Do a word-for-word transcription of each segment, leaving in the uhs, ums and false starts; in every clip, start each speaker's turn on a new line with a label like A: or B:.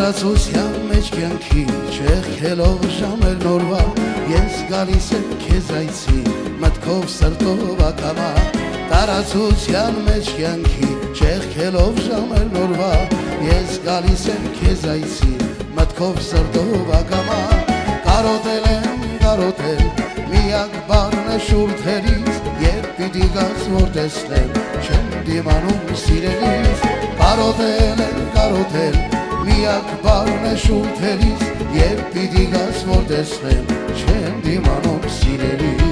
A: Տարածության մեջ կյանքի չեղքելով ժամեր նորվա Ես գալիս եմ քեզ այցի մտքով սրտով ակամա Տարածության մեջ կյանքի չեղքելով ժամեր նորվա Ես գալիս եմ քեզ այցի մտքով սրտով ակամա Կարոտել եմ, կարոտել միակ բառն է շուրթերից Երբ պիտի գաս որ տեսնեմ չեմ դիմանում սիրելիս Կարոտել եմ, կարոտել միակ բառն է շուրթերից Երբ պիտի գաս որ տեսնեմ չեմ դիմանում սիրելիս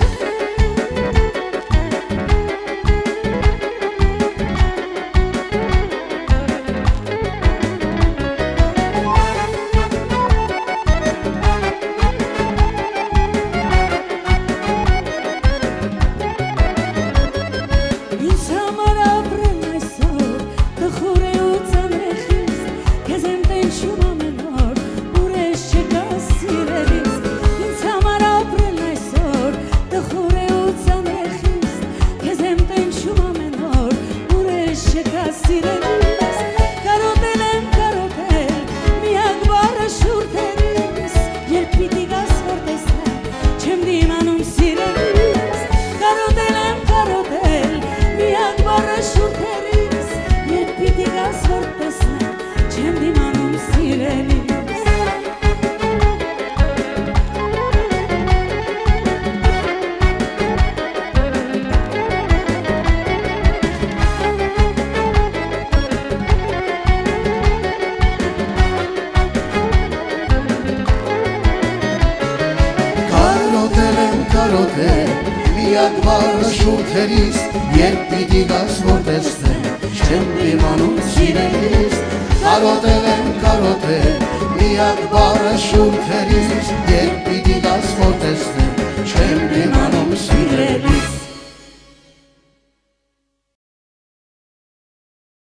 A: Միակ բառը շուրթերից Երբ պիտի գաս որ տեսնեմ չեմ դիմանում սիրելիս Կարոտել եմ, կարոտել միակ բառը շուրթերից Երբ